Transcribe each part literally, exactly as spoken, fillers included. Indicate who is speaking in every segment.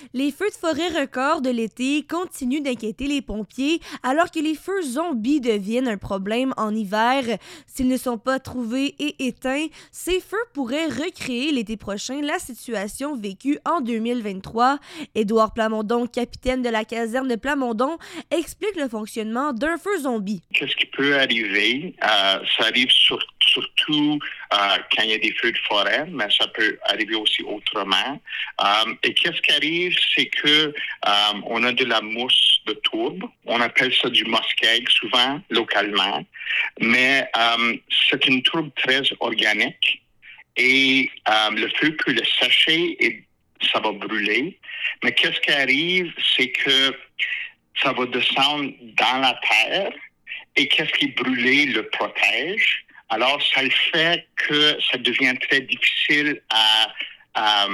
Speaker 1: Les feux de forêt records de l'été continuent d'inquiéter les pompiers alors que les feux zombies deviennent un problème en hiver. S'ils ne sont pas trouvés et éteints, ces feux pourraient recréer l'été prochain la situation vécue en deux mille vingt-trois. Édouard Plamondon, capitaine de la caserne de Plamondon, explique le fonctionnement d'un feu zombie.
Speaker 2: Qu'est-ce qui peut arriver? Euh, ça arrive sur, surtout euh, quand il y a des feux de forêt, mais ça peut arriver aussi autrement. Euh, et qu'est-ce qui arrive, c'est que euh, on a de la mousse de tourbe. On appelle ça du muskeg souvent, localement. Mais euh, c'est une tourbe très organique et euh, le feu peut le sécher et ça va brûler. Mais qu'est-ce qui arrive, c'est que ça va descendre dans la terre et qu'est-ce qui est brûlé le protège. Alors, ça le fait que ça devient très difficile à, à,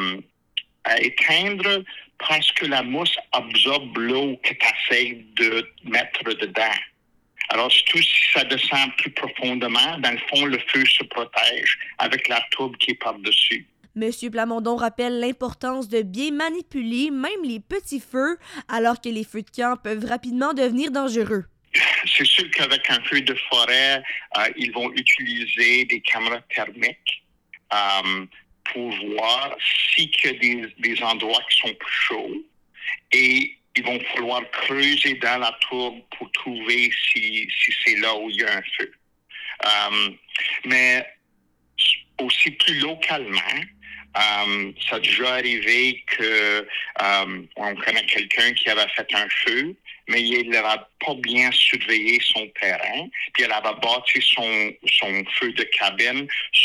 Speaker 2: à éteindre parce que la mousse absorbe l'eau que tu essaies de mettre dedans. Alors, surtout si ça descend plus profondément, dans le fond, le feu se protège avec la tourbe qui est par-dessus.
Speaker 1: Monsieur Plamondon rappelle l'importance de bien manipuler même les petits feux, alors que les feux de camp peuvent rapidement devenir dangereux.
Speaker 2: C'est sûr qu'avec un feu de forêt, euh, ils vont utiliser des caméras thermiques euh, pour voir s'il y a des, des endroits qui sont plus chauds et ils vont falloir creuser dans la tourbe pour trouver si, si c'est là où il y a un feu. Euh, mais aussi plus localement, Um, ça a déjà arrivé que um, on connaît quelqu'un qui avait fait un feu, mais il n'avait pas bien surveillé son terrain, puis il avait bâti son, son feu de cabine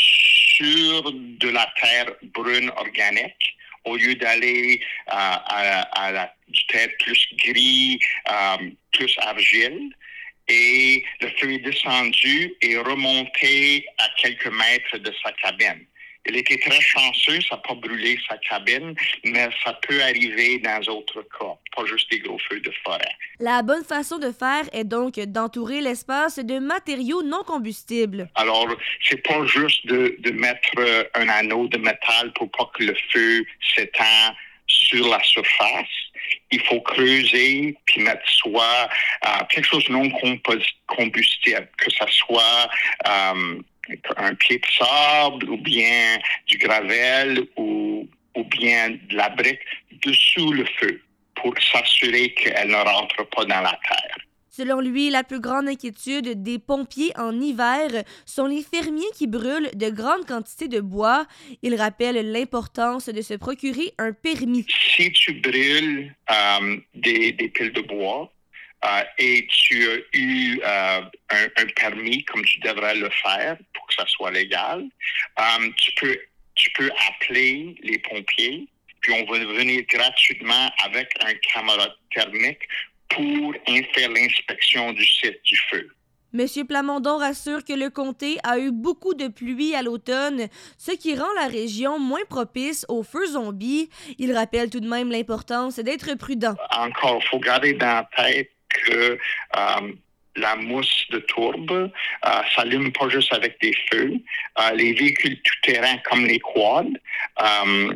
Speaker 2: sur de la terre brune organique, au lieu d'aller uh, à, à la, du terre plus gris, um, plus argile. Et le feu est descendu et remonté à quelques mètres de sa cabine. Il était très chanceux, ça n'a pas brûlé sa cabine, mais ça peut arriver dans d'autres cas, pas juste des gros feux de forêt.
Speaker 1: La bonne façon de faire est donc d'entourer l'espace de matériaux non combustibles.
Speaker 2: Alors, c'est pas juste de, de mettre un anneau de métal pour pas que le feu s'étend sur la surface. Il faut creuser puis mettre soit euh, quelque chose non combustible, que ça soit euh, un pied de sable ou bien du gravel ou, ou bien de la brique dessous le feu pour s'assurer qu'elle ne rentre pas dans la terre.
Speaker 1: Selon lui, la plus grande inquiétude des pompiers en hiver sont les fermiers qui brûlent de grandes quantités de bois. Il rappelle l'importance de se procurer un permis.
Speaker 2: Si tu brûles euh, des, des piles de bois, Uh, et tu as eu uh, un, un permis comme tu devrais le faire pour que ça soit légal, um, tu peux tu peux appeler les pompiers, puis on va venir gratuitement avec un caméra thermique pour faire l'inspection du site du feu.
Speaker 1: Monsieur Plamondon rassure que le comté a eu beaucoup de pluie à l'automne, ce qui rend la région moins propice aux feux zombies. Il rappelle tout de même l'importance d'être prudent.
Speaker 2: Encore, il faut garder dans la tête que euh, la mousse de tourbe euh, s'allume pas juste avec des feux. Euh, les véhicules tout-terrain comme les quads euh,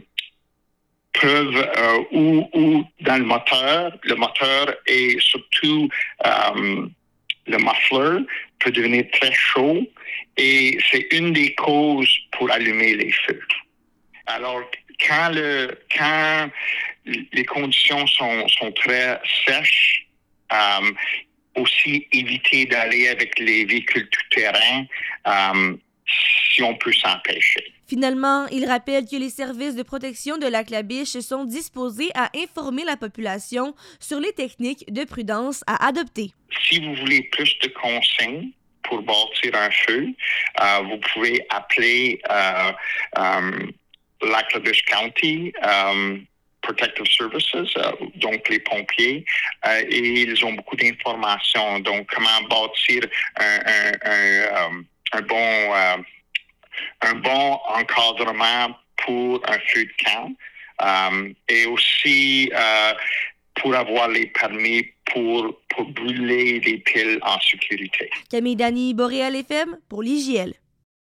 Speaker 2: peuvent, euh, ou, ou dans le moteur, le moteur et surtout euh, le muffler peut devenir très chaud et c'est une des causes pour allumer les feux. Alors, quand, le, quand les conditions sont, sont très sèches, Um, aussi éviter d'aller avec les véhicules tout-terrain um, si on peut s'empêcher.
Speaker 1: Finalement, il rappelle que les services de protection de Lac-La-Biche sont disposés à informer la population sur les techniques de prudence à adopter.
Speaker 2: Si vous voulez plus de consignes pour bâtir un feu, uh, vous pouvez appeler uh, um, Lac-La-Biche County um, Protective Services, euh, donc les pompiers, euh, et ils ont beaucoup d'informations. Donc, comment bâtir un, un, un, um, un bon euh, un bon encadrement pour un feu de camp, um, et aussi euh, pour avoir les permis pour, pour brûler les piles en sécurité.
Speaker 1: Camille Dany, Boréal F M, pour l'I J L.